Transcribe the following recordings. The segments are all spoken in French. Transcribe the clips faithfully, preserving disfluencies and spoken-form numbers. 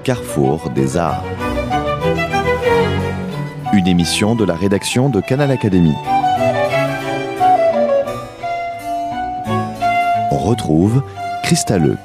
carrefour des arts. Une émission de la rédaction de Canal Académie. On retrouve Christa Leuc.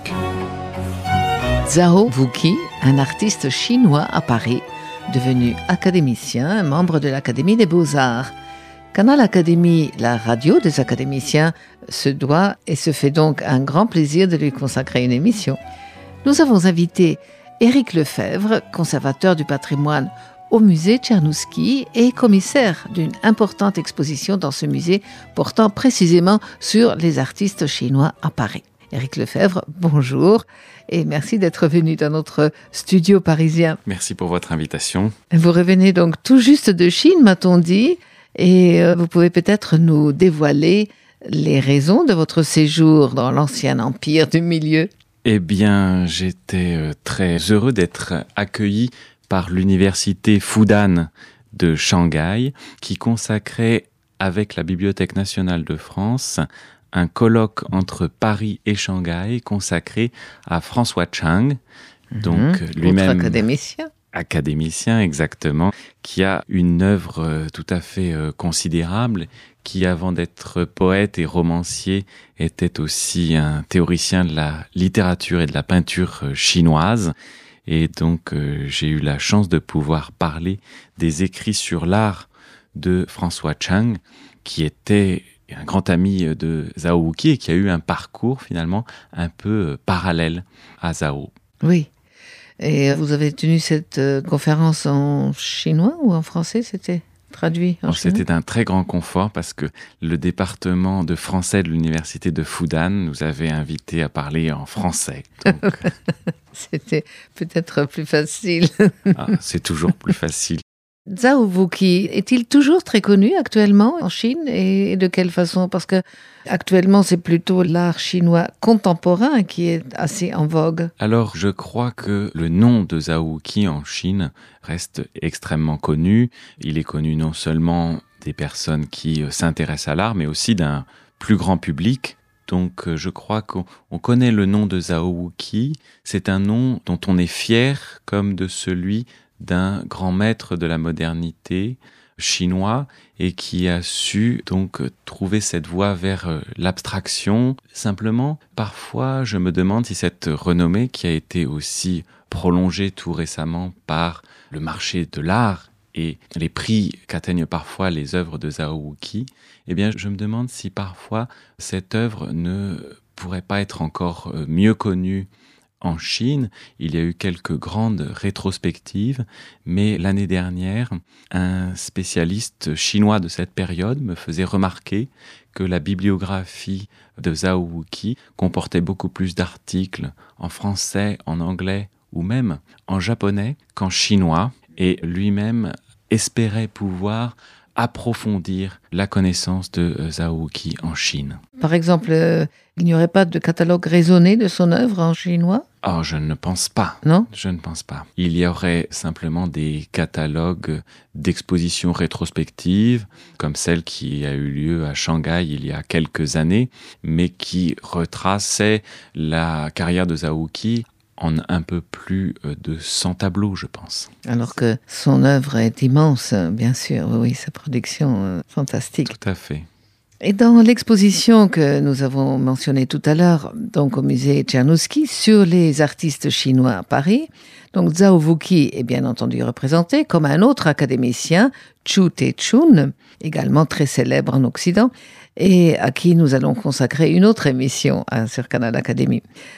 Zhao Wuqi, un artiste chinois à Paris, devenu académicien, membre de l'Académie des Beaux-Arts. Canal Académie, la radio des académiciens, se doit et se fait donc un grand plaisir de lui consacrer une émission. Nous avons invité Éric Lefebvre, conservateur du patrimoine au musée Tchernouski et commissaire d'une importante exposition dans ce musée portant précisément sur les artistes chinois à Paris. Éric Lefebvre, bonjour et merci d'être venu dans notre studio parisien. Merci pour votre invitation. Vous revenez donc tout juste de Chine, m'a-t-on dit, et vous pouvez peut-être nous dévoiler les raisons de votre séjour dans l'ancien empire du milieu. Eh bien, j'étais très heureux d'être accueilli par l'université Fudan de Shanghai, qui consacrait, avec la Bibliothèque nationale de France, un colloque entre Paris et Shanghai consacré à François Chang, donc mmh, lui-même académicien. académicien exactement, qui a une œuvre tout à fait considérable, qui avant d'être poète et romancier était aussi un théoricien de la littérature et de la peinture chinoise. Et donc euh, j'ai eu la chance de pouvoir parler des écrits sur l'art de François Chang, qui était un grand ami de Zhao Wuqi et qui a eu un parcours finalement un peu parallèle à Zhao. Oui. Et vous avez tenu cette euh, conférence en chinois ou en français, c'était traduit en Alors, chinois? C'était un très grand confort parce que le département de français de l'université de Fudan nous avait invités à parler en français. Donc... C'était peut-être plus facile. Ah, c'est toujours plus facile. Zhao Wuqi est-il toujours très connu actuellement en Chine et de quelle façon? Parce que actuellement c'est plutôt l'art chinois contemporain qui est assez en vogue. Alors je crois que le nom de Zhao Wuqi en Chine reste extrêmement connu. Il est connu non seulement des personnes qui s'intéressent à l'art, mais aussi d'un plus grand public. Donc je crois qu'on connaît le nom de Zhao Wuqi. C'est un nom dont on est fier comme de celui d'un grand maître de la modernité chinois et qui a su donc trouver cette voie vers l'abstraction. Simplement, parfois, je me demande si cette renommée qui a été aussi prolongée tout récemment par le marché de l'art et les prix qu'atteignent parfois les œuvres de Zhao Wuqi, eh bien, je me demande si parfois cette œuvre ne pourrait pas être encore mieux connue en Chine. Il y a eu quelques grandes rétrospectives, mais l'année dernière, un spécialiste chinois de cette période me faisait remarquer que la bibliographie de Zhao Wuqi comportait beaucoup plus d'articles en français, en anglais ou même en japonais qu'en chinois, et lui-même espérait pouvoir approfondir la connaissance de Zhao Wuqi en Chine. Par exemple, euh, il n'y aurait pas de catalogue raisonné de son œuvre en chinois? Oh, je ne pense pas. Non? Je ne pense pas. Il y aurait simplement des catalogues d'expositions rétrospectives, comme celle qui a eu lieu à Shanghai il y a quelques années, mais qui retraçait la carrière de Zhao Wuqi en un peu plus de cent tableaux, je pense. Alors que son œuvre est immense, bien sûr, oui, sa production euh, fantastique. Tout à fait. Et dans l'exposition que nous avons mentionnée tout à l'heure, donc au musée Tchernouski, sur les artistes chinois à Paris, donc Zhao Wuqi est bien entendu représenté comme un autre académicien, Zhu Teichun, également très célèbre en Occident, et à qui nous allons consacrer une autre émission hein, sur Canal Académie.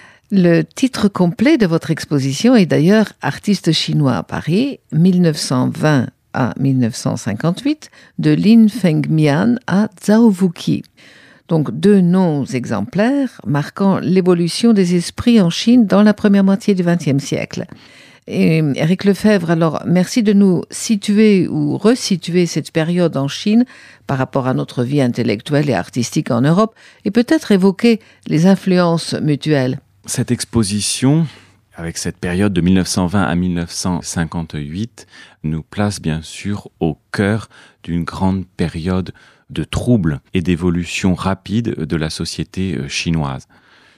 Le titre complet de votre exposition est d'ailleurs « Artistes chinois à Paris, mille neuf cent vingt à mille neuf cent cinquante-huit, de Lin Fengmian à Zhao Wuqi ». Donc deux noms exemplaires marquant l'évolution des esprits en Chine dans la première moitié du vingtième siècle. Et Éric Lefebvre, alors merci de nous situer ou resituer cette période en Chine par rapport à notre vie intellectuelle et artistique en Europe et peut-être évoquer les influences mutuelles. Cette exposition, avec cette période de mille neuf cent vingt à mille neuf cent cinquante-huit, nous place bien sûr au cœur d'une grande période de troubles et d'évolution rapide de la société chinoise.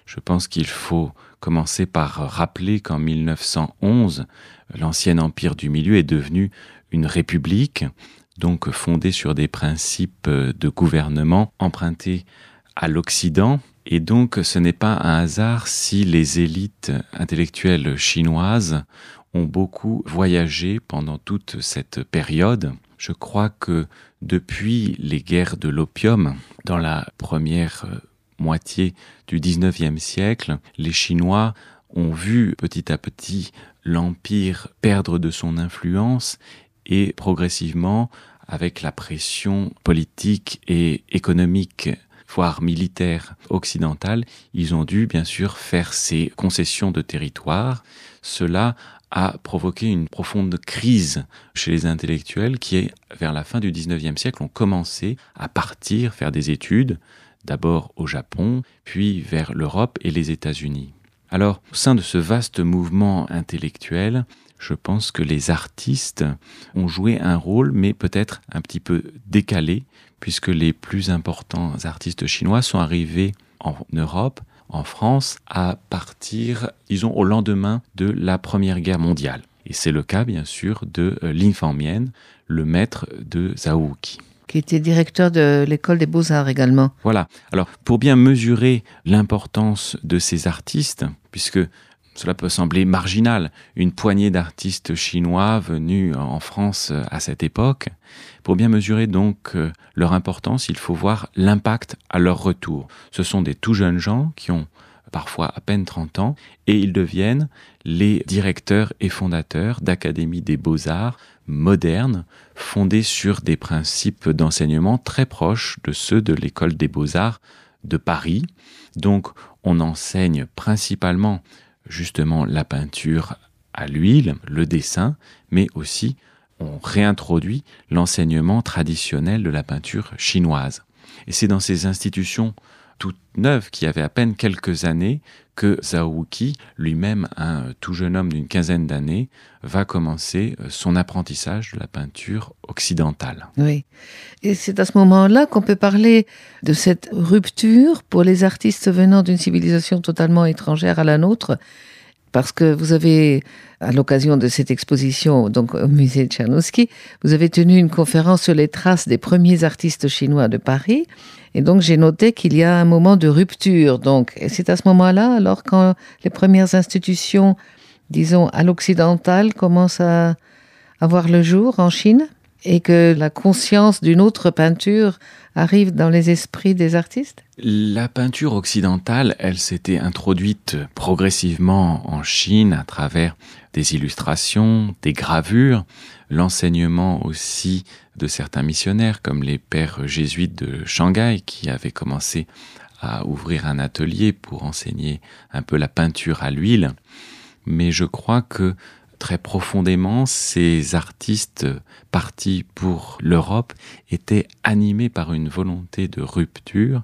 Je pense qu'il faut commencer par rappeler qu'en mille neuf cent onze, l'ancien empire du milieu est devenu une république, donc fondée sur des principes de gouvernement empruntés à l'Occident. Et donc ce n'est pas un hasard si les élites intellectuelles chinoises ont beaucoup voyagé pendant toute cette période. Je crois que depuis les guerres de l'opium, dans la première moitié du dix-neuvième siècle, les Chinois ont vu petit à petit l'empire perdre de son influence et progressivement, avec la pression politique et économique, voire militaire occidentale, ils ont dû bien sûr faire ces concessions de territoire. Cela a provoqué une profonde crise chez les intellectuels qui, vers la fin du dix-neuvième siècle, ont commencé à partir faire des études, d'abord au Japon, puis vers l'Europe et les États-Unis. Alors, au sein de ce vaste mouvement intellectuel, je pense que les artistes ont joué un rôle, mais peut-être un petit peu décalé, puisque les plus importants artistes chinois sont arrivés en Europe, en France, à partir, disons, au lendemain de la Première Guerre mondiale. Et c'est le cas, bien sûr, de Lin Fangmian, le maître de Zhao Wuqi. Qui était directeur de l'école des beaux-arts également. Voilà. Alors, pour bien mesurer l'importance de ces artistes, puisque cela peut sembler marginal, une poignée d'artistes chinois venus en France à cette époque. Pour bien mesurer donc leur importance, il faut voir l'impact à leur retour. Ce sont des tout jeunes gens qui ont parfois à peine trente ans et ils deviennent les directeurs et fondateurs d'académies des beaux-arts modernes, fondées sur des principes d'enseignement très proches de ceux de l'école des beaux-arts de Paris. Donc on enseigne principalement justement la peinture à l'huile, le dessin, mais aussi on réintroduit l'enseignement traditionnel de la peinture chinoise. Et c'est dans ces institutions toutes neuves, qui avaient à peine quelques années, que Zhao Wuqi, lui-même un tout jeune homme d'une quinzaine d'années, va commencer son apprentissage de la peinture occidentale. Oui, et c'est à ce moment-là qu'on peut parler de cette rupture pour les artistes venant d'une civilisation totalement étrangère à la nôtre, parce que vous avez, à l'occasion de cette exposition donc au musée Tchernouski, vous avez tenu une conférence sur les traces des premiers artistes chinois de Paris. Et donc, j'ai noté qu'il y a un moment de rupture. Donc, et c'est à ce moment-là, alors, quand les premières institutions, disons, à l'occidental, commencent à, à voir le jour en Chine, et que la conscience d'une autre peinture arrive dans les esprits des artistes? La peinture occidentale, elle s'était introduite progressivement en Chine à travers des illustrations, des gravures, l'enseignement aussi de certains missionnaires comme les pères jésuites de Shanghai qui avaient commencé à ouvrir un atelier pour enseigner un peu la peinture à l'huile. Mais je crois que très profondément, ces artistes partis pour l'Europe étaient animés par une volonté de rupture.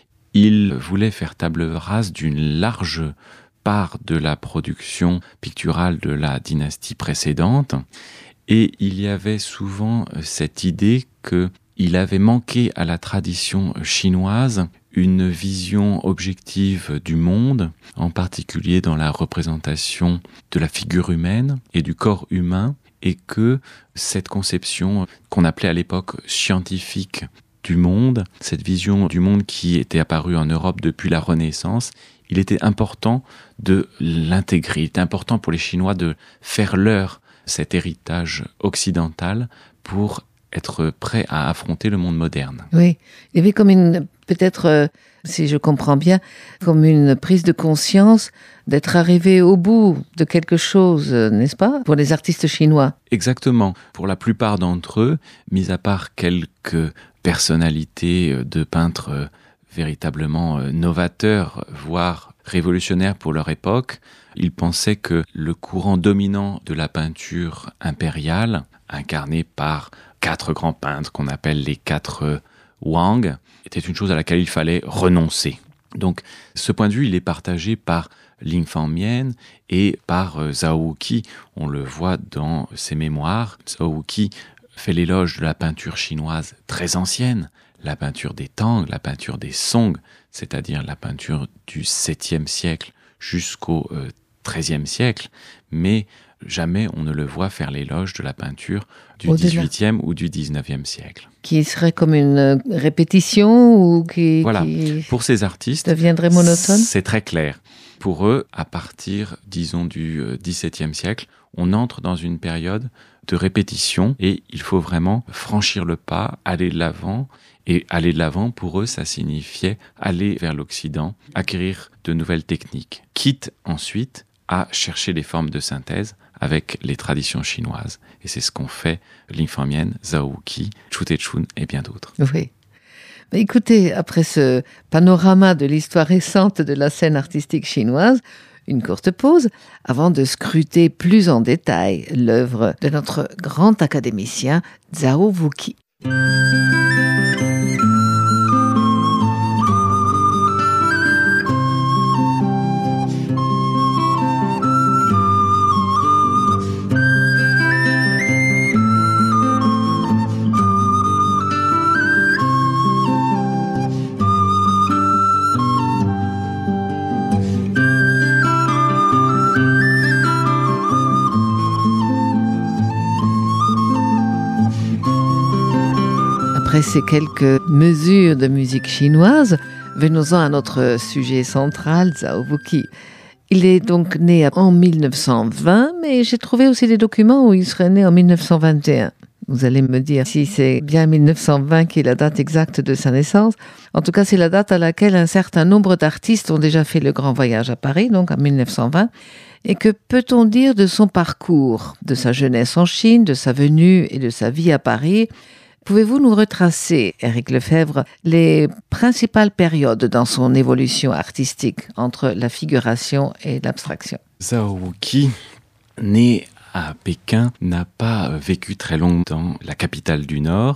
Ils voulaient faire table rase d'une large part de la production picturale de la dynastie précédente. Et il y avait souvent cette idée qu'il avait manqué à la tradition chinoise une vision objective du monde, en particulier dans la représentation de la figure humaine et du corps humain, et que cette conception qu'on appelait à l'époque scientifique du monde, cette vision du monde qui était apparue en Europe depuis la Renaissance, il était important de l'intégrer. Il était important pour les Chinois de faire leur cet héritage occidental pour être prêt à affronter le monde moderne. Oui, il y avait comme une, peut-être, euh, si je comprends bien, comme une prise de conscience d'être arrivé au bout de quelque chose, n'est-ce pas, pour les artistes chinois? Exactement. Pour la plupart d'entre eux, mis à part quelques personnalités de peintres véritablement novateurs, voire révolutionnaires pour leur époque, ils pensaient que le courant dominant de la peinture impériale, incarné par quatre grands peintres qu'on appelle les quatre Wang, était une chose à laquelle il fallait renoncer. Donc, ce point de vue, il est partagé par Lin Fangmian et par Zhao Wuqi. On le voit dans ses mémoires. Zhao Wuqi fait l'éloge de la peinture chinoise très ancienne, la peinture des Tang, la peinture des Song, c'est-à-dire la peinture du septième siècle jusqu'au euh, treizième siècle, mais jamais on ne le voit faire l'éloge de la peinture du Au-delà. dix-huitième ou du dix-neuvième siècle. Qui serait comme une répétition ou qui, Voilà. qui Pour ces artistes, deviendrait monotone? c'est très clair. Pour eux, à partir, disons, du dix-septième siècle, on entre dans une période de répétition et il faut vraiment franchir le pas, aller de l'avant. Et aller de l'avant, pour eux, ça signifiait aller vers l'Occident, acquérir de nouvelles techniques, quitte ensuite à chercher des formes de synthèse avec les traditions chinoises. Et c'est ce qu'ont fait Lin Fangmian, Zhao Wuqi, Zhu Teixun et bien d'autres. Oui. Mais écoutez, après ce panorama de l'histoire récente de la scène artistique chinoise, une courte pause avant de scruter plus en détail l'œuvre de notre grand académicien Zhao Wuqi. Après ces quelques mesures de musique chinoise, venons-en à notre sujet central, Zhao Wuqi. Il est donc né en mille neuf cent vingt, mais j'ai trouvé aussi des documents où il serait né en mille neuf cent vingt et un. Vous allez me dire si c'est bien mille neuf cent vingt qui est la date exacte de sa naissance. En tout cas, c'est la date à laquelle un certain nombre d'artistes ont déjà fait le grand voyage à Paris, donc en mille neuf cent vingt. Et que peut-on dire de son parcours, de sa jeunesse en Chine, de sa venue et de sa vie à Paris ? Pouvez-vous nous retracer, Éric Lefebvre, les principales périodes dans son évolution artistique entre la figuration et l'abstraction ? Zhao Wuqi, né à Pékin, n'a pas vécu très longtemps dans la capitale du Nord.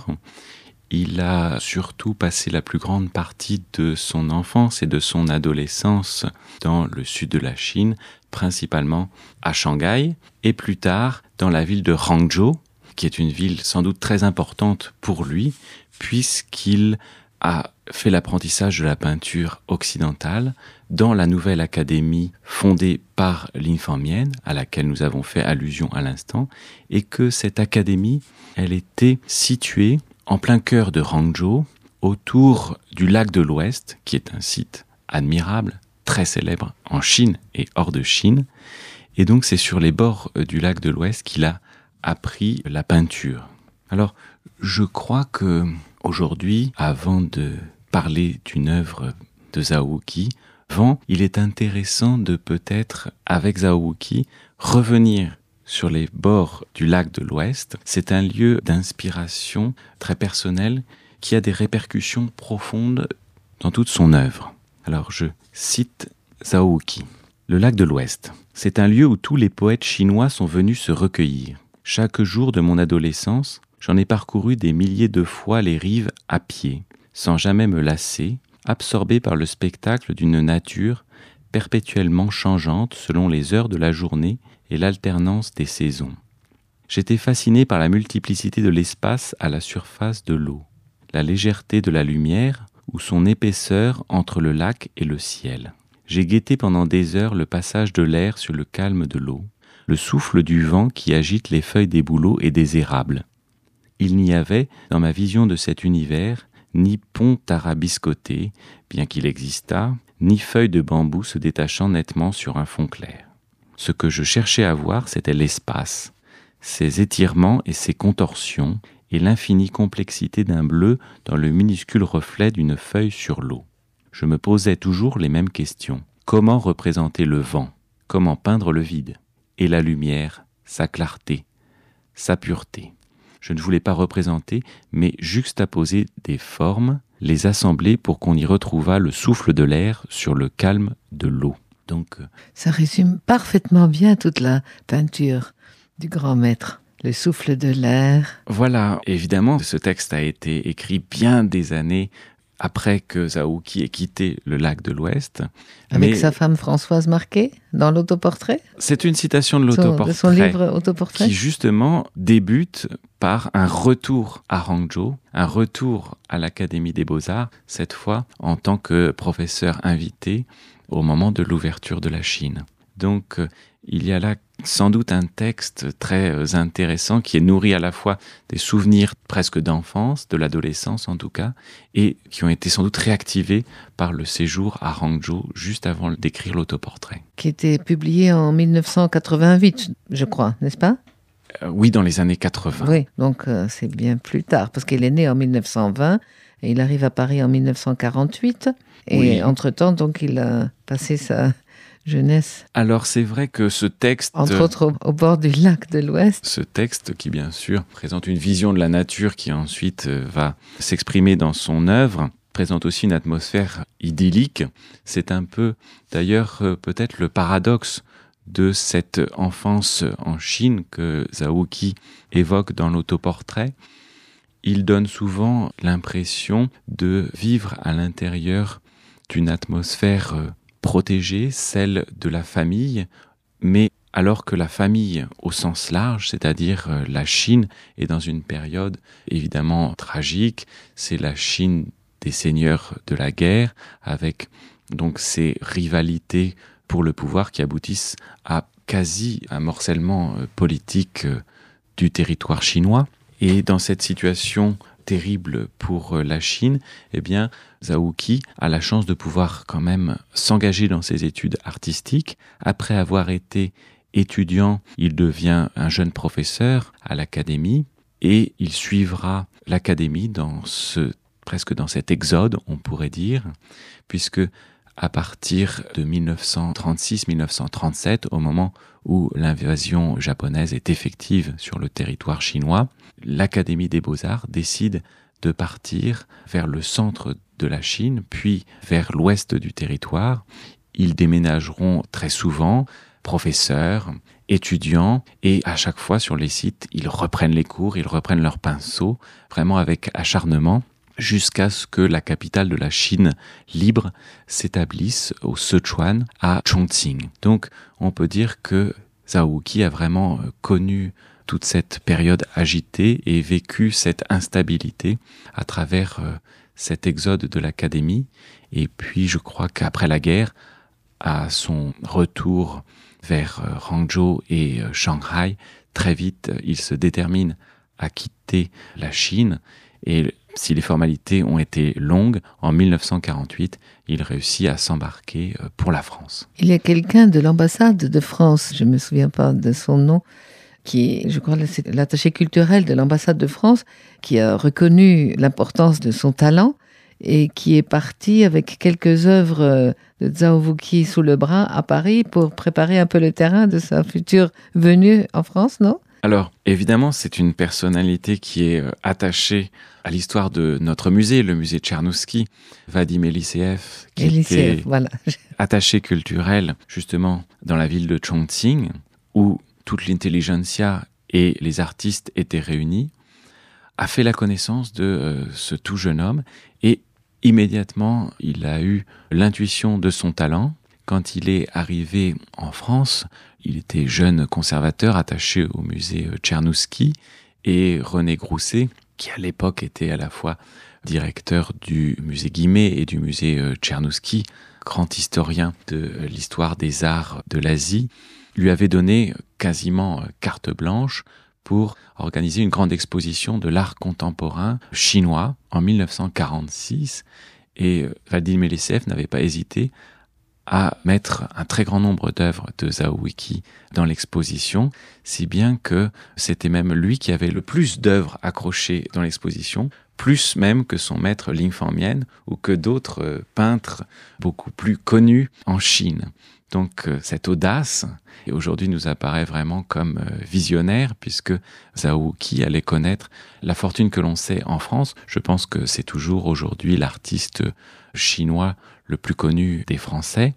Il a surtout passé la plus grande partie de son enfance et de son adolescence dans le sud de la Chine, principalement à Shanghai, et plus tard dans la ville de Hangzhou, qui est une ville sans doute très importante pour lui, puisqu'il a fait l'apprentissage de la peinture occidentale dans la nouvelle académie fondée par Lin Fangmian, à laquelle nous avons fait allusion à l'instant, et que cette académie, elle était située en plein cœur de Hangzhou, autour du lac de l'Ouest, qui est un site admirable, très célèbre en Chine et hors de Chine. Et donc c'est sur les bords du lac de l'Ouest qu'il a appris la peinture. Alors, je crois que aujourd'hui, avant de parler d'une œuvre de Zhao Wuqi, il est intéressant de peut-être, avec Zhao Wuqi, revenir sur les bords du lac de l'Ouest. C'est un lieu d'inspiration très personnel qui a des répercussions profondes dans toute son œuvre. Alors, je cite Zhao Wuqi. Le lac de l'Ouest, c'est un lieu où tous les poètes chinois sont venus se recueillir. Chaque jour de mon adolescence, j'en ai parcouru des milliers de fois les rives à pied, sans jamais me lasser, absorbé par le spectacle d'une nature perpétuellement changeante selon les heures de la journée et l'alternance des saisons. J'étais fasciné par la multiplicité de l'espace à la surface de l'eau, la légèreté de la lumière ou son épaisseur entre le lac et le ciel. J'ai guetté pendant des heures le passage de l'air sur le calme de l'eau, le souffle du vent qui agite les feuilles des bouleaux et des érables. Il n'y avait, dans ma vision de cet univers, ni pont tarabiscoté, bien qu'il existât, ni feuilles de bambou se détachant nettement sur un fond clair. Ce que je cherchais à voir, c'était l'espace, ses étirements et ses contorsions, et l'infinie complexité d'un bleu dans le minuscule reflet d'une feuille sur l'eau. Je me posais toujours les mêmes questions. Comment représenter le vent ? Comment peindre le vide ? Et la lumière, sa clarté, sa pureté. Je ne voulais pas représenter, mais juxtaposer des formes, les assembler pour qu'on y retrouvât le souffle de l'air sur le calme de l'eau. Donc, ça résume parfaitement bien toute la peinture du grand maître. Le souffle de l'air. Voilà, évidemment, ce texte a été écrit bien des années après que Zhao Wuqi ait quitté le lac de l'Ouest. Avec Mais sa femme Françoise Marquet, dans l'autoportrait c'est une citation de son, l'autoportrait de son livre Autoportrait qui justement débute par un retour à Hangzhou, un retour à l'Académie des Beaux-Arts, cette fois en tant que professeur invité au moment de l'ouverture de la Chine. Donc, euh, il y a là sans doute un texte très euh, intéressant qui est nourri à la fois des souvenirs presque d'enfance, de l'adolescence en tout cas, et qui ont été sans doute réactivés par le séjour à Hangzhou juste avant d'écrire l'autoportrait. qui était publié en mille neuf cent quatre-vingt-huit, je crois, n'est-ce pas? Euh, oui, dans les années quatre-vingts. Oui, donc euh, c'est bien plus tard, parce qu'il est né en mille neuf cent vingt et il arrive à Paris en mille neuf cent quarante-huit. Et Oui. entre-temps, donc, il a passé sa jeunesse, Alors c'est vrai que ce texte... entre autres au, au bord du lac de l'Ouest. Ce texte qui, bien sûr, présente une vision de la nature qui ensuite euh, va s'exprimer dans son œuvre, présente aussi une atmosphère idyllique. C'est un peu, d'ailleurs, euh, peut-être le paradoxe de cette enfance en Chine que Zhao Wuqi évoque dans l'autoportrait. Il donne souvent l'impression de vivre à l'intérieur d'une atmosphère euh, protégée, celle de la famille, mais alors que la famille au sens large, c'est-à-dire euh, la Chine, est dans une période évidemment tragique. C'est la Chine des seigneurs de la guerre, avec donc ces rivalités pour le pouvoir qui aboutissent à quasi un morcellement euh, politique euh, du territoire chinois. Et dans cette situation terrible pour euh, la Chine, eh bien, Zhao Wuqi a la chance de pouvoir quand même s'engager dans ses études artistiques. Après avoir été étudiant, il devient un jeune professeur à l'académie et il suivra l'académie dans ce, presque dans cet exode, on pourrait dire, puisque à partir de mille neuf cent trente-six mille neuf cent trente-sept, au moment où l'invasion japonaise est effective sur le territoire chinois, l'Académie des Beaux-Arts décide de partir vers le centre de la Chine, puis vers l'ouest du territoire. Ils déménageront très souvent, professeurs, étudiants, et à chaque fois sur les sites, ils reprennent les cours, ils reprennent leurs pinceaux, vraiment avec acharnement, jusqu'à ce que la capitale de la Chine libre s'établisse au Sichuan, à Chongqing. Donc, on peut dire que Zhao Wuqi a vraiment connu toute cette période agitée et vécu cette instabilité à travers euh, cet exode de l'académie. Et puis, je crois qu'après la guerre, à son retour vers euh, Hangzhou et euh, Shanghai, très vite, il se détermine à quitter la Chine. Et si les formalités ont été longues, en mille neuf cent quarante-huit, il réussit à s'embarquer pour la France. Il y a quelqu'un de l'ambassade de France, je ne me souviens pas de son nom, qui est, je crois, c'est l'attaché culturel de l'ambassade de France, qui a reconnu l'importance de son talent et qui est parti avec quelques œuvres de Zhao Wuqi sous le bras à Paris pour préparer un peu le terrain de sa future venue en France, non ? Alors, évidemment, c'est une personnalité qui est euh, attachée à l'histoire de notre musée, le musée Tchernouski, Vadim Eliseev, qui Eliseev, était voilà. attaché culturel, justement, dans la ville de Chongqing, où toute l'intelligentsia et les artistes étaient réunis, a fait la connaissance de euh, ce tout jeune homme, et immédiatement, il a eu l'intuition de son talent. Quand il est arrivé en France, il était jeune conservateur attaché au musée Tchernouski, et René Grousset, qui à l'époque était à la fois directeur du musée Guimet et du musée Tchernouski, grand historien de l'histoire des arts de l'Asie, lui avait donné quasiment carte blanche pour organiser une grande exposition de l'art contemporain chinois en mille neuf cent quarante-six. Et Vadim Eliseev n'avait pas hésité à mettre un très grand nombre d'œuvres de Zhao Wuqi dans l'exposition, si bien que c'était même lui qui avait le plus d'œuvres accrochées dans l'exposition, plus même que son maître Lin Fangmian ou que d'autres euh, peintres beaucoup plus connus en Chine. Donc euh, cette audace, et aujourd'hui nous apparaît vraiment comme euh, visionnaire, puisque Zhao Wuqi allait connaître la fortune que l'on sait en France. Je pense que c'est toujours aujourd'hui l'artiste chinois le plus connu des Français.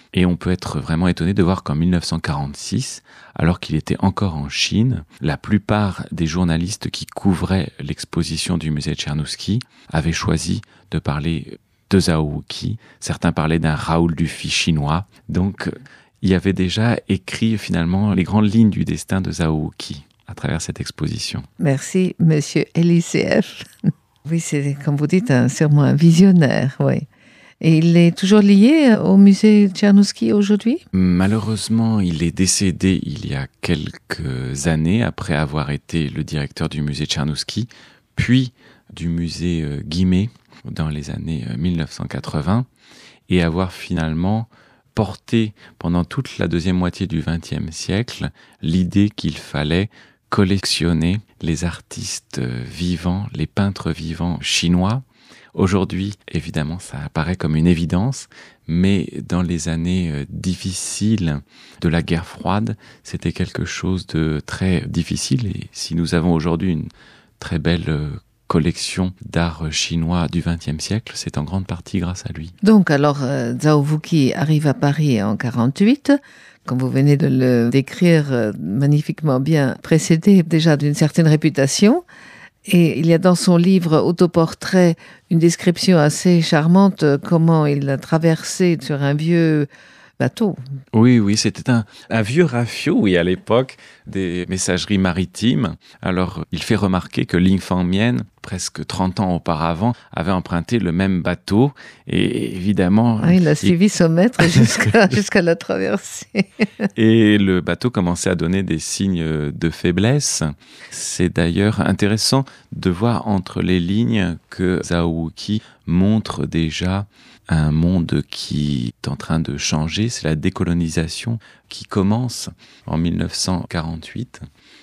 Et on peut être vraiment étonné de voir qu'en dix-neuf cent quarante-six, alors qu'il était encore en Chine, la plupart des journalistes qui couvraient l'exposition du musée Tchernouski avaient choisi de parler de Zhao Wuqi. Certains parlaient d'un Raoul Dufy chinois. Donc, il y avait déjà écrit finalement les grandes lignes du destin de Zhao Wuqi à travers cette exposition. Merci, monsieur L I C F. Oui, c'est, comme vous dites, un, sûrement un visionnaire, oui. Et il est toujours lié au musée Tchernouski aujourd'hui ? Malheureusement, il est décédé il y a quelques années après avoir été le directeur du musée Tchernouski, puis du musée Guimet dans les années dix-neuf cent quatre-vingts, et avoir finalement porté pendant toute la deuxième moitié du vingtième siècle l'idée qu'il fallait collectionner les artistes vivants, les peintres vivants chinois. Aujourd'hui, évidemment, ça apparaît comme une évidence, mais dans les années difficiles de la guerre froide, c'était quelque chose de très difficile. Et si nous avons aujourd'hui une très belle collection d'art chinois du vingtième siècle, c'est en grande partie grâce à lui. Donc, alors, euh, Zhao Wuqi arrive à Paris en quarante-huit. Comme vous venez de le décrire euh, magnifiquement bien, précédé déjà d'une certaine réputation. Et il y a dans son livre Autoportrait une description assez charmante de comment il a traversé sur un vieux bateau. Oui, oui, c'était un, un vieux rafio, oui, à l'époque des messageries maritimes. Alors, il fait remarquer que Ling Fangmian, presque trente ans auparavant, avait emprunté le même bateau. Et évidemment... Ah, il a suivi il... son maître jusqu'à, jusqu'à la traversée. Et le bateau commençait à donner des signes de faiblesse. C'est d'ailleurs intéressant de voir entre les lignes que Zhao Wuqi montre déjà un monde qui est en train de changer. C'est la décolonisation qui commence en dix-neuf cent quarante-huit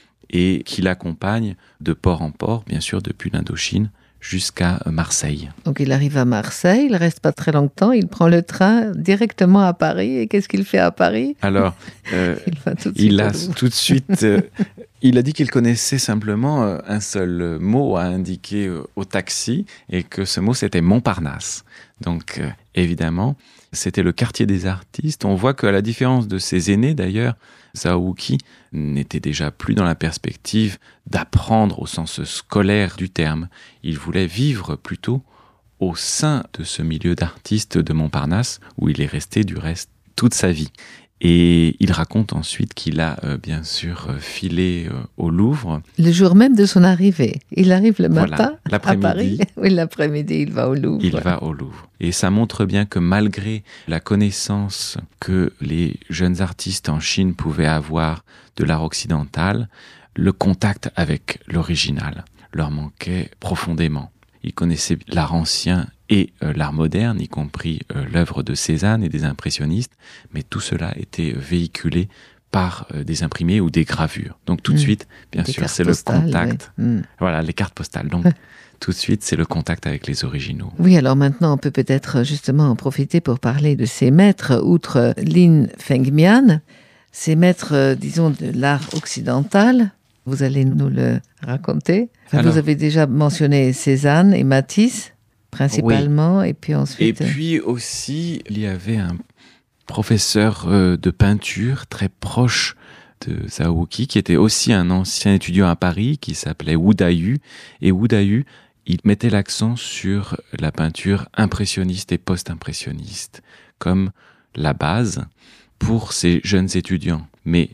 et qui l'accompagne de port en port, bien sûr, depuis l'Indochine jusqu'à Marseille. Donc il arrive à Marseille, il reste pas très longtemps, il prend le train directement à Paris. Et qu'est-ce qu'il fait à Paris ? Alors, euh, il, va tout de suite il a tout de suite... Euh, il a dit qu'il connaissait simplement euh, un seul mot à indiquer euh, au taxi et que ce mot, c'était Montparnasse. Donc, euh, évidemment, c'était le quartier des artistes. On voit qu'à la différence de ses aînés, d'ailleurs, Zhao Wuqi n'était déjà plus dans la perspective d'apprendre au sens scolaire du terme. Il voulait vivre plutôt au sein de ce milieu d'artistes de Montparnasse, où il est resté du reste toute sa vie. Et il raconte ensuite qu'il a euh, bien sûr euh, filé euh, au Louvre. Le jour même de son arrivée. Il arrive le matin voilà, à Paris. Oui, l'après-midi, il va au Louvre. Il va au Louvre. Et ça montre bien que malgré la connaissance que les jeunes artistes en Chine pouvaient avoir de l'art occidental, le contact avec l'original leur manquait profondément. Ils connaissaient l'art ancien et euh, l'art moderne, y compris euh, l'œuvre de Cézanne et des impressionnistes, mais tout cela était véhiculé par euh, des imprimés ou des gravures. Donc tout de mmh. suite, bien des sûr, c'est postales, le contact. Ouais. Mmh. Voilà, les cartes postales. Donc tout de suite, c'est le contact avec les originaux. Oui, alors maintenant, on peut peut-être justement en profiter pour parler de ces maîtres, outre Ling Fangmian, ces maîtres, euh, disons, de l'art occidental. Vous allez nous le raconter. Enfin, alors, vous avez déjà mentionné Cézanne et Matisse, principalement, oui. Et puis ensuite... Et puis aussi, il y avait un professeur de peinture très proche de Zhao Wuqi, qui était aussi un ancien étudiant à Paris, qui s'appelait Wu Daiyu. Et Wu Daiyu, il mettait l'accent sur la peinture impressionniste et post-impressionniste, comme la base pour ces jeunes étudiants. Mais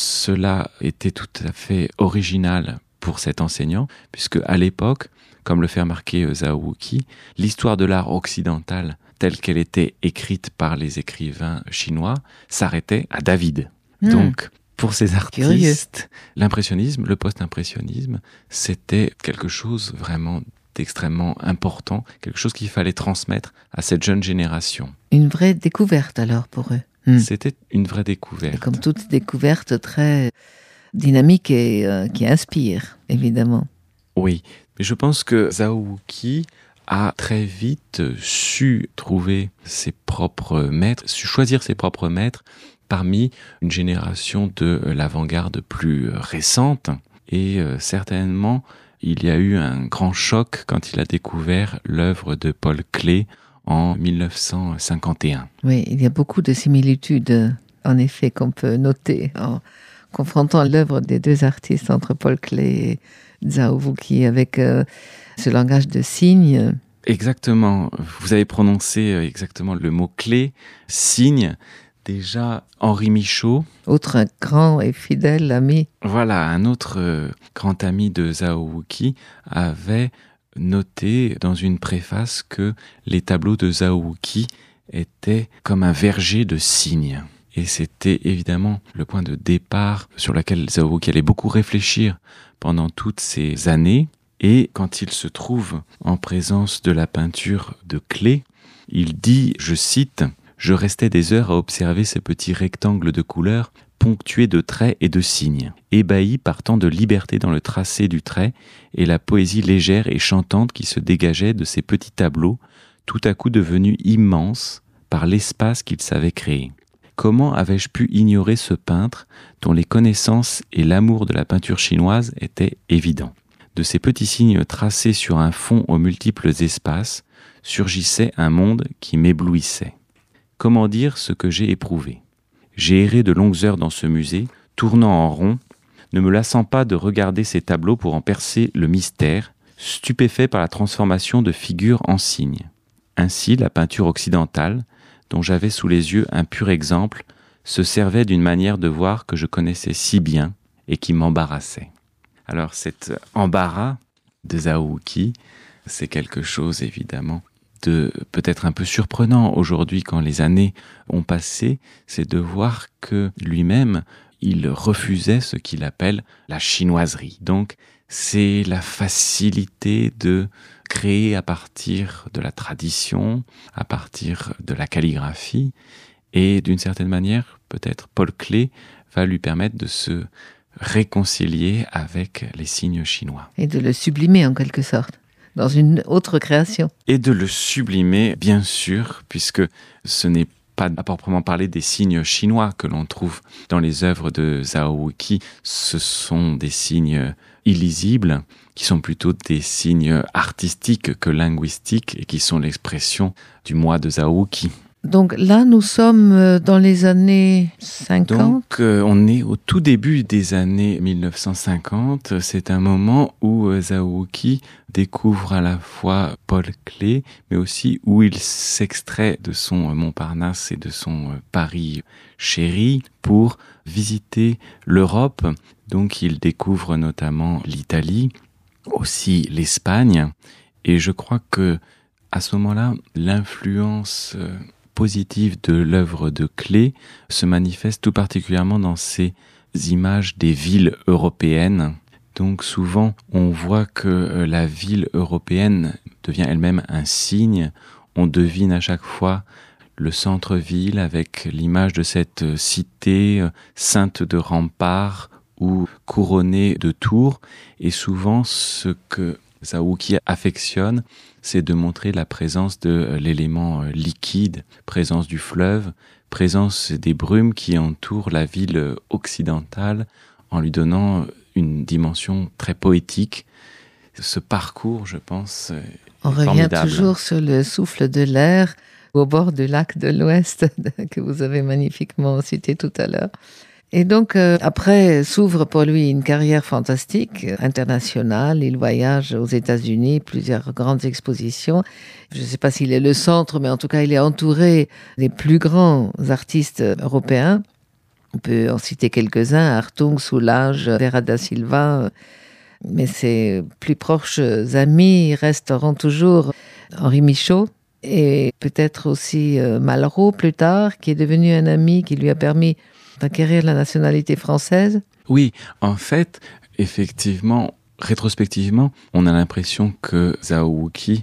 cela était tout à fait original pour cet enseignant, puisque à l'époque, comme le fait remarquer Zhao Wuqi, l'histoire de l'art occidental, telle qu'elle était écrite par les écrivains chinois, s'arrêtait à David. Mmh. Donc, pour ces artistes, curieux. L'impressionnisme, le post-impressionnisme, c'était quelque chose vraiment d'extrêmement important, quelque chose qu'il fallait transmettre à cette jeune génération. Une vraie découverte alors pour eux. Mmh. C'était une vraie découverte. Et comme toute découverte très dynamique et euh, qui inspire, évidemment. Oui, mais je pense que Zhao Wuqi a très vite su trouver ses propres maîtres, su choisir ses propres maîtres parmi une génération de l'avant-garde plus récente. Et euh, certainement, il y a eu un grand choc quand il a découvert l'œuvre de Paul Klee en mille neuf cent cinquante et un. Oui, il y a beaucoup de similitudes, en effet, qu'on peut noter en confrontant l'œuvre des deux artistes, entre Paul Klee et Zhao Wuqi, avec euh, ce langage de signes. Exactement. Vous avez prononcé exactement le mot clé, signe. Déjà, Henri Michaud. Autre grand et fidèle ami. Voilà, un autre euh, grand ami de Zhao Wuqi avait noté dans une préface que les tableaux de Zhao Wuqi étaient comme un verger de signes. Et c'était évidemment le point de départ sur lequel Zhao Wuqi allait beaucoup réfléchir pendant toutes ces années. Et quand il se trouve en présence de la peinture de Klee, il dit, je cite, « Je restais des heures à observer ces petits rectangles de couleurs ponctués de traits et de signes, ébahis par tant de liberté dans le tracé du trait et la poésie légère et chantante qui se dégageait de ces petits tableaux, tout à coup devenus immenses par l'espace qu'ils savaient créer. Comment avais-je pu ignorer ce peintre dont les connaissances et l'amour de la peinture chinoise étaient évidents ? De ces petits signes tracés sur un fond aux multiples espaces, surgissait un monde qui m'éblouissait. Comment dire ce que j'ai éprouvé ? J'ai erré de longues heures dans ce musée, tournant en rond, ne me lassant pas de regarder ces tableaux pour en percer le mystère, stupéfait par la transformation de figures en signes. Ainsi, la peinture occidentale, dont j'avais sous les yeux un pur exemple, se servait d'une manière de voir que je connaissais si bien et qui m'embarrassait. Alors cet embarras de Zhao Wuqi, c'est quelque chose évidemment de peut-être un peu surprenant aujourd'hui quand les années ont passé, c'est de voir que lui-même, il refusait ce qu'il appelle la chinoiserie. Donc c'est la facilité de créer à partir de la tradition, à partir de la calligraphie, et d'une certaine manière, peut-être Paul Klee va lui permettre de se réconcilier avec les signes chinois. Et de le sublimer en quelque sorte, dans une autre création. Et de le sublimer, bien sûr, puisque ce n'est pas à proprement parler des signes chinois que l'on trouve dans les œuvres de Zhao Wuqi. Ce sont des signes illisibles, qui sont plutôt des signes artistiques que linguistiques, et qui sont l'expression du moi de Zhao Wuqi. Donc là, nous sommes dans les années cinquante. Donc, euh, on est au tout début des années mille neuf cent cinquante. C'est un moment où euh, Zhao Wuqi découvre à la fois Paul Klee, mais aussi où il s'extrait de son euh, Montparnasse et de son euh, Paris chéri pour visiter l'Europe. Donc, il découvre notamment l'Italie, aussi l'Espagne. Et je crois que à ce moment-là, l'influence euh, positive de l'œuvre de Klee se manifeste tout particulièrement dans ces images des villes européennes. Donc souvent, on voit que la ville européenne devient elle-même un signe. On devine à chaque fois le centre-ville avec l'image de cette cité ceinte de remparts ou couronnée de tours. Et souvent, ce que Zhao Wuqi affectionne, c'est de montrer la présence de l'élément liquide, présence du fleuve, présence des brumes qui entourent la ville occidentale en lui donnant une dimension très poétique. Ce parcours, je pense, est On revient formidable. toujours sur le souffle de l'air au bord du lac de l'Ouest que vous avez magnifiquement cité tout à l'heure. Et donc, euh, après, s'ouvre pour lui une carrière fantastique, internationale. Il voyage aux États-Unis, plusieurs grandes expositions. Je ne sais pas s'il est le centre, mais en tout cas, il est entouré des plus grands artistes européens. On peut en citer quelques-uns, Hartung, Soulages, Vera da Silva. Mais ses plus proches amis resteront toujours Henri Michaud et peut-être aussi euh, Malraux plus tard, qui est devenu un ami qui lui a permis d'acquérir la nationalité française. Oui, en fait, effectivement, rétrospectivement, on a l'impression que Zhao Wuqi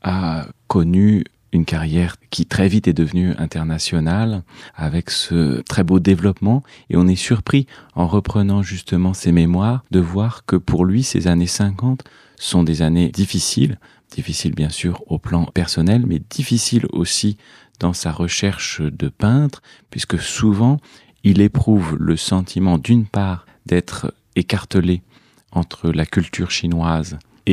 a connu une carrière qui très vite est devenue internationale avec ce très beau développement, et on est surpris en reprenant justement ses mémoires de voir que pour lui ces années cinquante sont des années difficiles, difficiles bien sûr au plan personnel, mais difficiles aussi dans sa recherche de peintre, puisque souvent il éprouve le sentiment d'une part d'être écartelé entre la culture chinoise et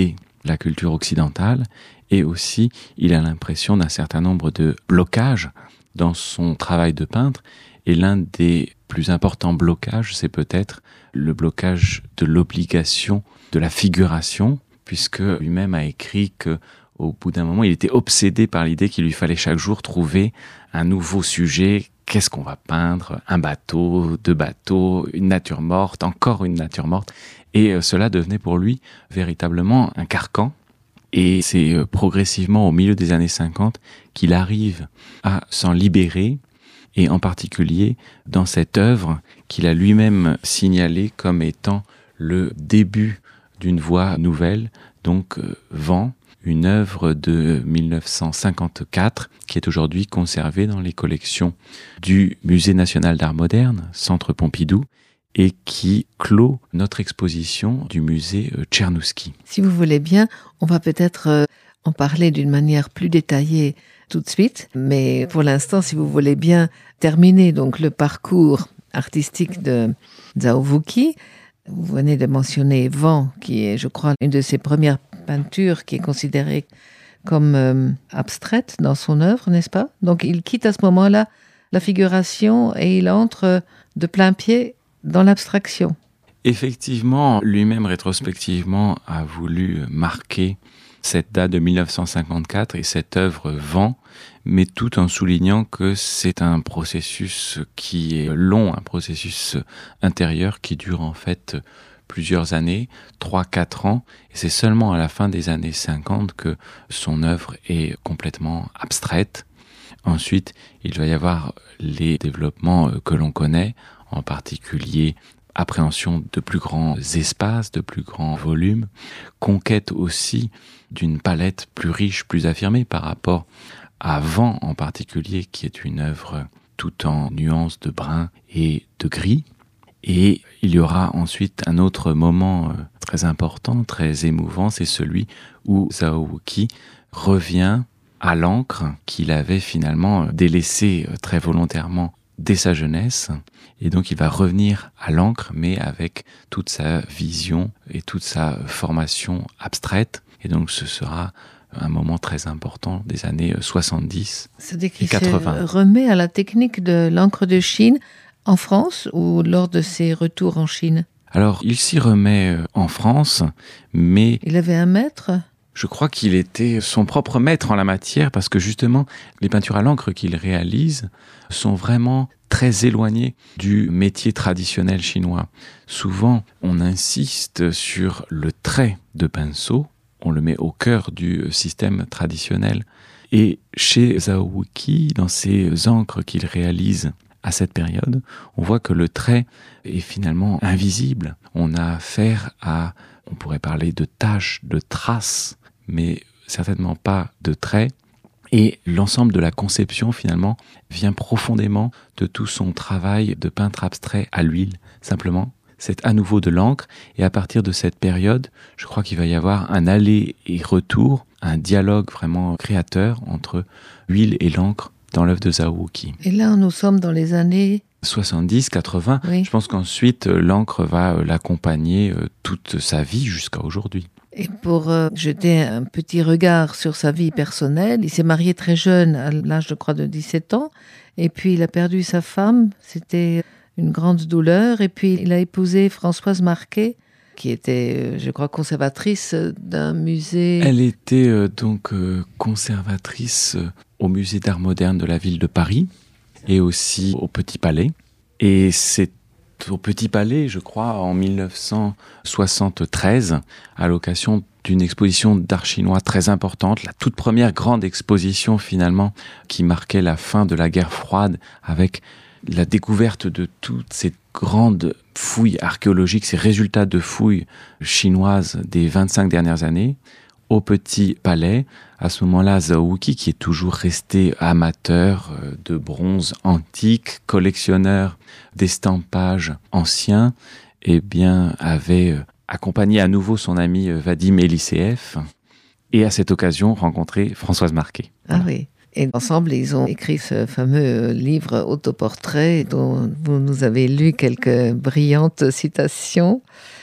la culture occidentale, et aussi il a l'impression d'un certain nombre de blocages dans son travail de peintre, et l'un des plus importants blocages, c'est peut-être le blocage de l'obligation de la figuration, puisque lui-même a écrit que au bout d'un moment, il était obsédé par l'idée qu'il lui fallait chaque jour trouver un nouveau sujet. Qu'est-ce qu'on va peindre ? Un bateau, deux bateaux, une nature morte, encore une nature morte. Et cela devenait pour lui véritablement un carcan. Et c'est progressivement au milieu des années cinquante qu'il arrive à s'en libérer, et en particulier dans cette œuvre qu'il a lui-même signalée comme étant le début d'une voie nouvelle, donc euh, Vent, une œuvre de mille neuf cent cinquante-quatre qui est aujourd'hui conservée dans les collections du Musée national d'art moderne, Centre Pompidou, et qui clôt notre exposition du musée Tchernouski. Si vous voulez bien, on va peut-être en parler d'une manière plus détaillée tout de suite, mais pour l'instant, si vous voulez bien terminer donc le parcours artistique de Zhao Wuqi, vous venez de mentionner Vent, qui est, je crois, une de ses premières peintures qui est considérée comme euh, abstraite dans son œuvre, n'est-ce pas ? Donc il quitte à ce moment-là la figuration et il entre de plein pied dans l'abstraction. Effectivement, lui-même rétrospectivement a voulu marquer cette date de mille neuf cent cinquante-quatre et cette œuvre Vent, mais tout en soulignant que c'est un processus qui est long, un processus intérieur qui dure en fait plusieurs années, trois quatre ans, et c'est seulement à la fin des années cinquante que son œuvre est complètement abstraite. Ensuite, il va y avoir les développements que l'on connaît, en particulier appréhension de plus grands espaces, de plus grands volumes, conquête aussi d'une palette plus riche, plus affirmée par rapport à Vent en particulier, qui est une œuvre tout en nuances de brun et de gris. Et il y aura ensuite un autre moment très important, très émouvant, c'est celui où Zhao Wuqi revient à l'encre qu'il avait finalement délaissée très volontairement dès sa jeunesse. Et donc il va revenir à l'encre, mais avec toute sa vision et toute sa formation abstraite. Et donc ce sera un moment très important des années soixante-dix et quatre-vingts. Se remet à la technique de l'encre de Chine en France ou lors de ses retours en Chine ? Alors, il s'y remet en France, mais... Il avait un maître ? Je crois qu'il était son propre maître en la matière, parce que justement, les peintures à l'encre qu'il réalise sont vraiment très éloignées du métier traditionnel chinois. Souvent, on insiste sur le trait de pinceau, on le met au cœur du système traditionnel. Et chez Zhao Wuqi, dans ces encres qu'il réalise à cette période, on voit que le trait est finalement invisible. On a affaire à, on pourrait parler de taches, de traces, mais certainement pas de traits. Et l'ensemble de la conception, finalement, vient profondément de tout son travail de peintre abstrait à l'huile, simplement. C'est à nouveau de l'encre, et à partir de cette période, je crois qu'il va y avoir un aller et retour, un dialogue vraiment créateur entre l'huile et l'encre dans l'œuvre de Zhao Wuqi. Et là, nous sommes dans les années soixante-dix, quatre-vingts. Oui. Je pense qu'ensuite, l'encre va l'accompagner toute sa vie jusqu'à aujourd'hui. Et pour euh, jeter un petit regard sur sa vie personnelle, il s'est marié très jeune, à l'âge, je crois, de dix-sept ans. Et puis, il a perdu sa femme. C'était une grande douleur. Et puis, il a épousé Françoise Marquet, qui était, je crois, conservatrice d'un musée. Elle était euh, donc euh, conservatrice euh, au musée d'art moderne de la ville de Paris et aussi au Petit Palais. Et c'est au Petit Palais, je crois, en mille neuf cent soixante-treize, à l'occasion d'une exposition d'art chinois très importante, la toute première grande exposition finalement qui marquait la fin de la guerre froide, avec la découverte de toutes ces grandes fouilles archéologiques, ces résultats de fouilles chinoises des vingt-cinq dernières années, au Petit Palais. À ce moment-là, Zhao Wuqi, qui est toujours resté amateur de bronze antique, collectionneur d'estampages anciens, eh bien, avait accompagné à nouveau son ami Vadim Elisseev et à cette occasion rencontré Françoise Marquet. Ah voilà. Oui. Et ensemble, ils ont écrit ce fameux livre autoportrait dont vous nous avez lu quelques brillantes citations.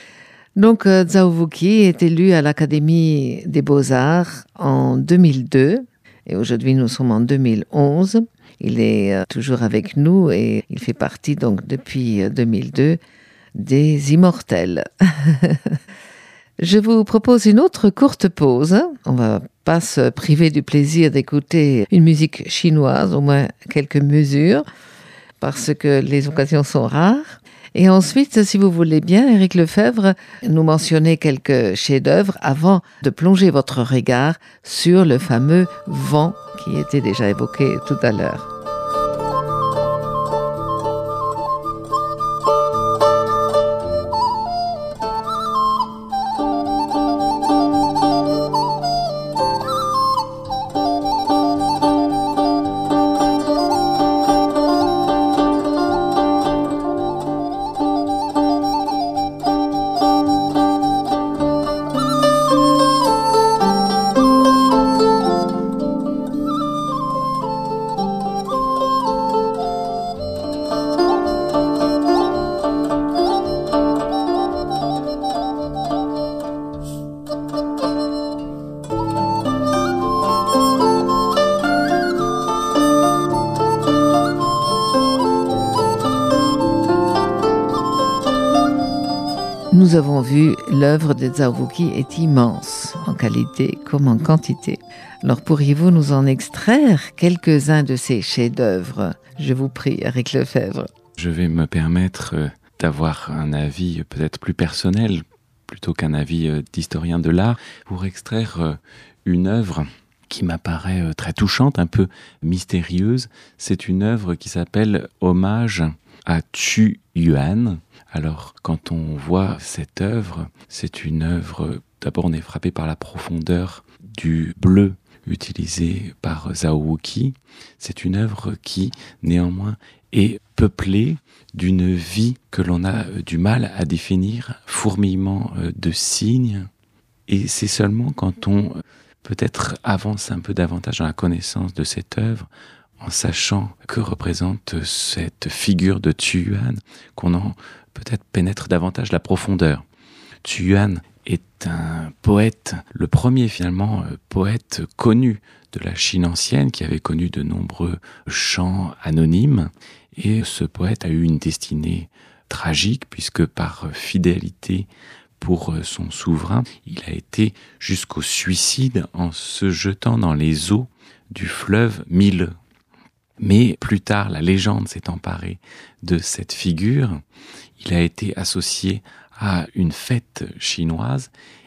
Donc, euh, Zhao Wuqi est élu à l'Académie des Beaux-Arts en deux mille deux et aujourd'hui nous sommes en deux mille onze. Il est euh, toujours avec nous et il fait partie donc depuis deux mille deux des immortels. Je vous propose une autre courte pause. On va pas se priver du plaisir d'écouter une musique chinoise, au moins quelques mesures, parce que les occasions sont rares. Et ensuite, si vous voulez bien, Éric Lefebvre, nous mentionner quelques chefs-d'œuvre avant de plonger votre regard sur le fameux vent qui était déjà évoqué tout à l'heure. Nous avons vu l'œuvre de Zhao Wuqi est immense, en qualité comme en quantité. Alors pourriez-vous nous en extraire quelques-uns de ces chefs-d'œuvre ? Je vous prie, Éric Lefebvre. Je vais me permettre d'avoir un avis peut-être plus personnel, plutôt qu'un avis d'historien de l'art, pour extraire une œuvre qui m'apparaît très touchante, un peu mystérieuse. C'est une œuvre qui s'appelle « Hommage à Qu Yuan ». Alors, quand on voit cette œuvre, c'est une œuvre, d'abord on est frappé par la profondeur du bleu utilisé par Zhao Wuqi. C'est une œuvre qui, néanmoins, est peuplée d'une vie que l'on a du mal à définir, fourmillement de signes. Et c'est seulement quand on peut-être avance un peu davantage dans la connaissance de cette œuvre, en sachant que représente cette figure de Qu Yuan, qu'on en peut-être pénètre davantage la profondeur. Qu Yuan est un poète, le premier finalement poète connu de la Chine ancienne, qui avait connu de nombreux chants anonymes. Et ce poète a eu une destinée tragique, puisque par fidélité pour son souverain, il a été jusqu'au suicide en se jetant dans les eaux du fleuve Mile. Mais plus tard, la légende s'est emparée de cette figure. Il a été associé à une fête chinoise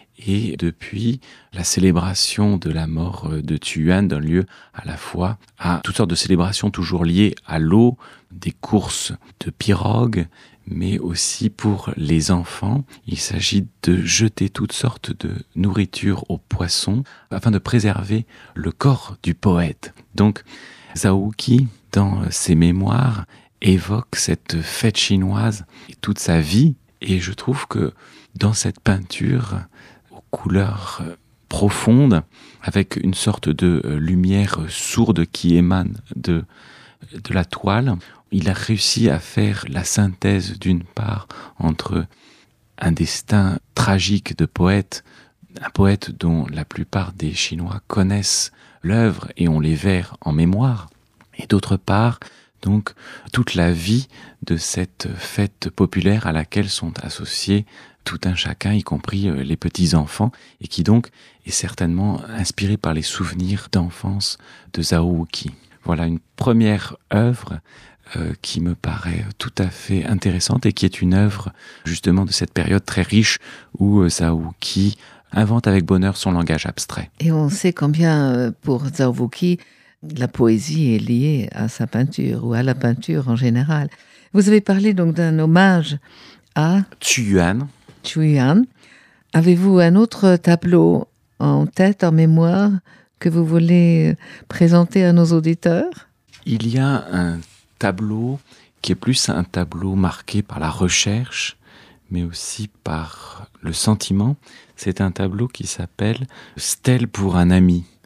et depuis, la célébration de la mort de Qu Yuan donne lieu à la fois à toutes sortes de célébrations toujours liées à l'eau, des courses de pirogues, mais aussi pour les enfants. Il s'agit de jeter toutes sortes de nourriture aux poissons afin de préserver le corps du poète. Donc, Zhao Wuqi, dans ses mémoires, évoque cette fête chinoise et toute sa vie. Et je trouve que dans cette peinture, aux couleurs profondes, avec une sorte de lumière sourde qui émane de, de la toile, il a réussi à faire la synthèse d'une part entre un destin tragique de poète, un poète dont la plupart des Chinois connaissent l'œuvre et ont les vers en mémoire, et d'autre part, donc, toute la vie de cette fête populaire à laquelle sont associés tout un chacun, y compris les petits-enfants, et qui donc est certainement inspiré par les souvenirs d'enfance de Zhao Wuqi. Voilà une première œuvre euh, qui me paraît tout à fait intéressante et qui est une œuvre justement de cette période très riche où Zhao Wuqi invente avec bonheur son langage abstrait. Et on sait combien, pour Zhao Wuqi, la poésie est liée à sa peinture ou à la peinture en général. Vous avez parlé donc d'un hommage à Qu Yuan. Qu Yuan. Avez-vous un autre tableau en tête, en mémoire, que vous voulez présenter à nos auditeurs ? Il y a un tableau qui est plus un tableau marqué par la recherche, mais aussi par le sentiment. C'est un tableau qui s'appelle « Stèle pour un ami ».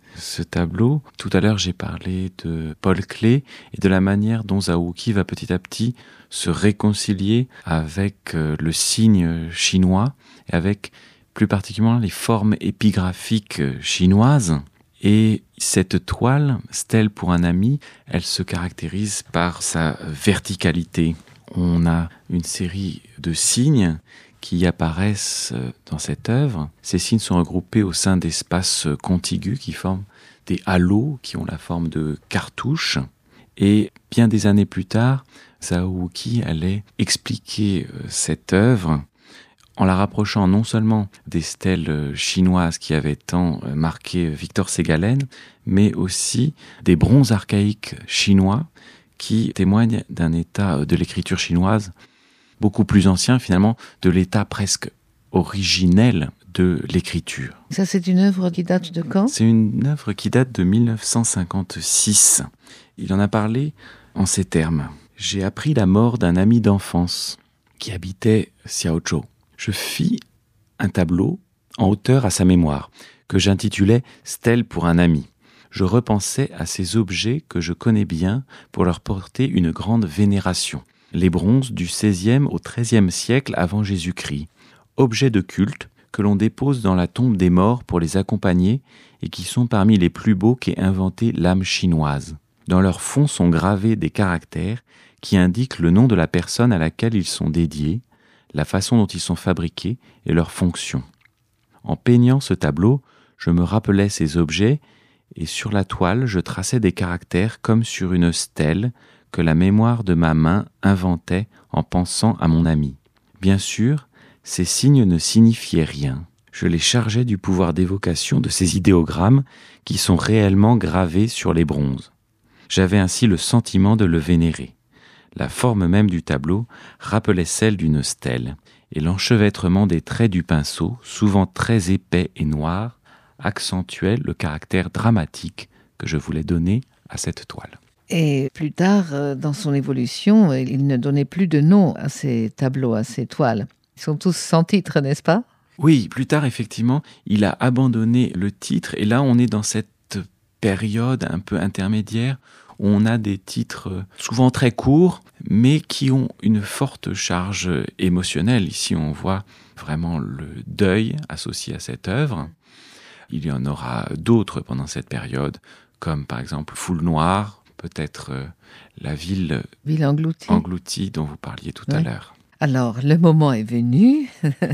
ce tableau. Tout à l'heure, j'ai parlé de Paul Klee et de la manière dont Zhao Wuqi va petit à petit se réconcilier avec le signe chinois et avec plus particulièrement les formes épigraphiques chinoises. Et cette toile, Stèle pour un ami, elle se caractérise par sa verticalité. On a une série de signes qui apparaissent dans cette œuvre. Ces signes sont regroupés au sein d'espaces contigus qui forment des halos qui ont la forme de cartouches. Et bien des années plus tard, Zhao Wuqi allait expliquer cette œuvre en la rapprochant non seulement des stèles chinoises qui avaient tant marqué Victor Segalen, mais aussi des bronzes archaïques chinois qui témoignent d'un état de l'écriture chinoise beaucoup plus ancien, finalement, de l'état presque originel de l'écriture. Ça, c'est une œuvre qui date de quand ? C'est une œuvre qui date de mille neuf cent cinquante-six. Il en a parlé en ces termes. « J'ai appris la mort d'un ami d'enfance qui habitait Xiaozhou. Je fis un tableau en hauteur à sa mémoire, que j'intitulais « Stèle pour un ami ». Je repensais à ces objets que je connais bien pour leur porter une grande vénération. Les bronzes du seizième au treizième siècle avant Jésus-Christ, objets de culte que l'on dépose dans la tombe des morts pour les accompagner et qui sont parmi les plus beaux qu'ait inventé l'âme chinoise. Dans leur fond sont gravés des caractères qui indiquent le nom de la personne à laquelle ils sont dédiés, la façon dont ils sont fabriqués et leur fonction. En peignant ce tableau, je me rappelais ces objets et sur la toile, je traçais des caractères comme sur une stèle que la mémoire de ma main inventait en pensant à mon ami. Bien sûr, ces signes ne signifiaient rien. Je les chargeais du pouvoir d'évocation de ces idéogrammes qui sont réellement gravés sur les bronzes. J'avais ainsi le sentiment de le vénérer. La forme même du tableau rappelait celle d'une stèle, et l'enchevêtrement des traits du pinceau, souvent très épais et noirs, accentuait le caractère dramatique que je voulais donner à cette toile. Et plus tard, dans son évolution, il ne donnait plus de nom à ces tableaux, à ces toiles. Ils sont tous sans titre, n'est-ce pas ? Oui, plus tard, effectivement, il a abandonné le titre, et là, on est dans cette période un peu intermédiaire où on a des titres souvent très courts, mais qui ont une forte charge émotionnelle. Ici, on voit vraiment le deuil associé à cette œuvre. Il y en aura d'autres pendant cette période, comme par exemple Foule Noire, peut-être euh, la ville, ville engloutie. engloutie dont vous parliez tout oui. à l'heure. Alors, le moment est venu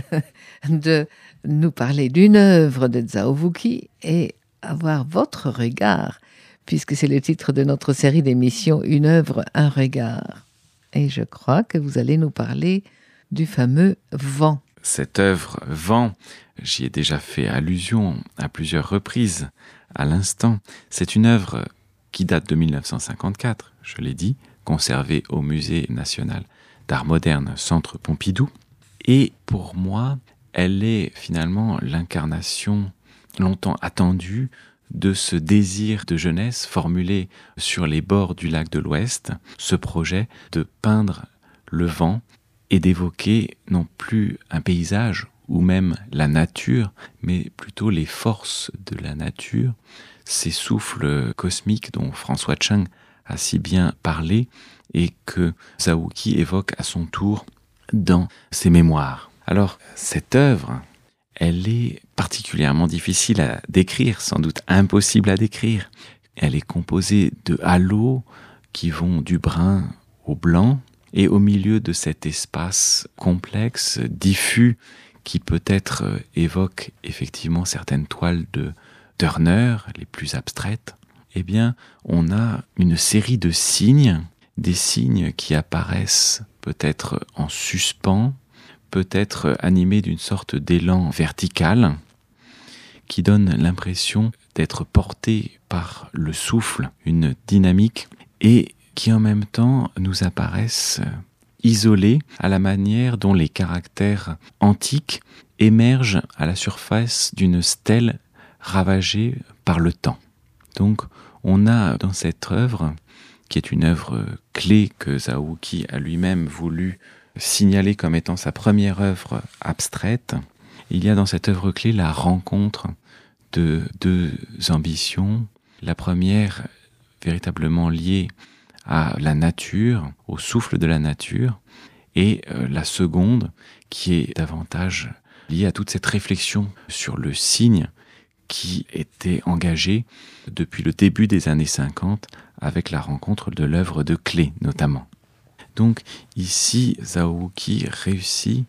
de nous parler d'une œuvre de Zhao Wuqi et avoir votre regard, puisque c'est le titre de notre série d'émissions « Une œuvre, un regard ». Et je crois que vous allez nous parler du fameux vent. Cette œuvre « Vent », j'y ai déjà fait allusion à plusieurs reprises à l'instant. C'est une œuvre qui date de mille neuf cent cinquante-quatre, je l'ai dit, conservée au Musée national d'art moderne Centre Pompidou. Et pour moi, elle est finalement l'incarnation longtemps attendue de ce désir de jeunesse formulé sur les bords du lac de l'Ouest, ce projet de peindre le vent et d'évoquer non plus un paysage ou même la nature, mais plutôt les forces de la nature, ces souffles cosmiques dont François Cheng a si bien parlé et que Zhao Wuqi évoque à son tour dans ses mémoires. Alors, cette œuvre, elle est particulièrement difficile à décrire, sans doute impossible à décrire. Elle est composée de halos qui vont du brun au blanc, et au milieu de cet espace complexe, diffus, qui peut-être évoque effectivement certaines toiles de Turner, les plus abstraites, eh bien, on a une série de signes, des signes qui apparaissent peut-être en suspens, peut-être animés d'une sorte d'élan vertical, qui donne l'impression d'être portés par le souffle, une dynamique, et qui en même temps nous apparaissent isolés à la manière dont les caractères antiques émergent à la surface d'une stèle ravagée par le temps. Donc on a dans cette œuvre, qui est une œuvre clé que Zhao Wuqi a lui-même voulu signaler comme étant sa première œuvre abstraite, il y a dans cette œuvre clé la rencontre de deux ambitions. La première, véritablement liée à la nature, au souffle de la nature, et euh, la seconde, qui est davantage liée à toute cette réflexion sur le cygne qui était engagée depuis le début des années cinquante avec la rencontre de l'œuvre de Klee notamment. Donc ici, Zhao-Wuqi réussit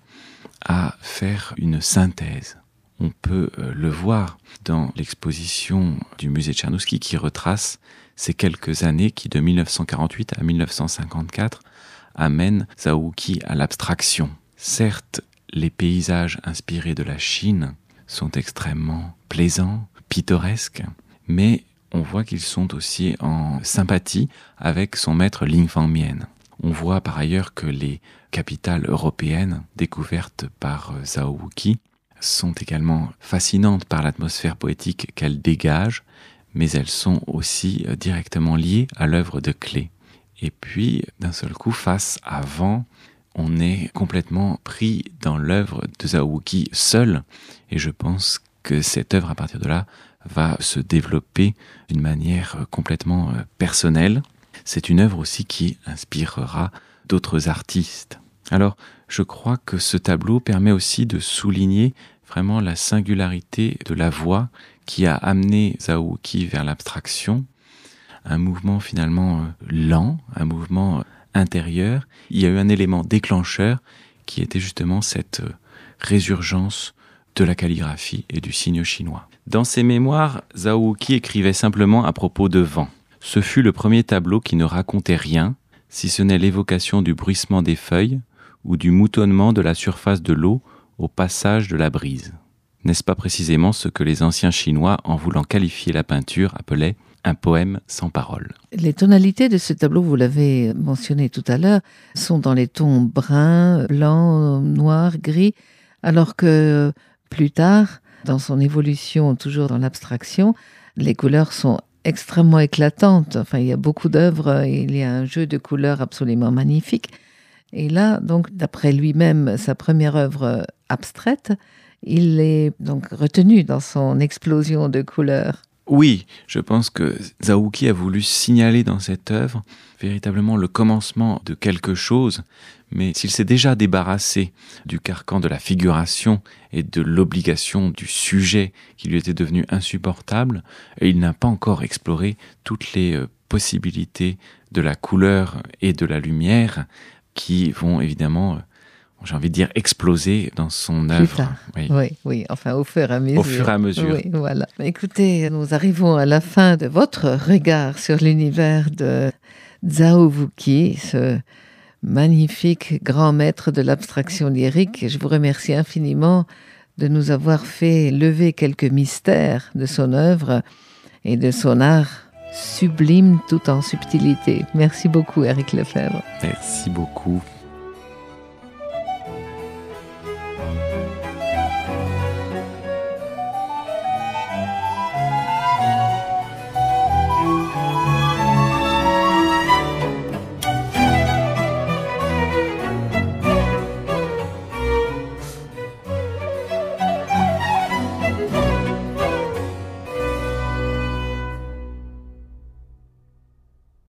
à faire une synthèse. On peut euh, le voir dans l'exposition du musée Tchernouski qui retrace ces quelques années qui, de mille neuf cent quarante-huit à mille neuf cent cinquante-quatre, amènent Zhao-Wuqi à l'abstraction. Certes, les paysages inspirés de la Chine sont extrêmement plaisants, pittoresques, mais on voit qu'ils sont aussi en sympathie avec son maître Ling Fangmian. On voit par ailleurs que les capitales européennes découvertes par Zhao-Wuqi sont également fascinantes par l'atmosphère poétique qu'elles dégagent, mais elles sont aussi directement liées à l'œuvre de Klee. Et puis, d'un seul coup, face à Van, on est complètement pris dans l'œuvre de Zhao-Wuqi seul, et je pense que cette œuvre, à partir de là, va se développer d'une manière complètement personnelle. C'est une œuvre aussi qui inspirera d'autres artistes. Alors, je crois que ce tableau permet aussi de souligner vraiment la singularité de la voix qui a amené Zhao-Wuqi vers l'abstraction, un mouvement finalement lent, un mouvement intérieur. Il y a eu un élément déclencheur qui était justement cette résurgence de la calligraphie et du signe chinois. Dans ses mémoires, Zhao-Wuqi écrivait simplement à propos de Van. Ce fut le premier tableau qui ne racontait rien, si ce n'est l'évocation du bruissement des feuilles ou du moutonnement de la surface de l'eau au passage de la brise. N'est-ce pas précisément ce que les anciens Chinois, en voulant qualifier la peinture, appelaient un poème sans parole? Les tonalités de ce tableau, vous l'avez mentionné tout à l'heure, sont dans les tons brun, blanc, noir, gris, alors que plus tard, dans son évolution, toujours dans l'abstraction, les couleurs sont extrêmement éclatantes. Enfin, il y a beaucoup d'œuvres, il y a un jeu de couleurs absolument magnifique. Et là, donc, d'après lui-même, sa première œuvre abstraite, il est donc retenu dans son explosion de couleurs. Oui, je pense que Zhao-Wuqi a voulu signaler dans cette œuvre véritablement le commencement de quelque chose, mais s'il s'est déjà débarrassé du carcan de la figuration et de l'obligation du sujet qui lui était devenu insupportable, il n'a pas encore exploré toutes les possibilités de la couleur et de la lumière qui vont évidemment, j'ai envie de dire, exploser dans son œuvre. Plus tard. Oui. oui, oui, enfin au fur et à mesure. Au fur et à mesure. Oui, voilà. Écoutez, nous arrivons à la fin de votre regard sur l'univers de Zhao-Wuqi, ce magnifique grand maître de l'abstraction lyrique. Je vous remercie infiniment de nous avoir fait lever quelques mystères de son œuvre et de son art sublime tout en subtilité. Merci beaucoup, Éric Lefebvre. Merci beaucoup.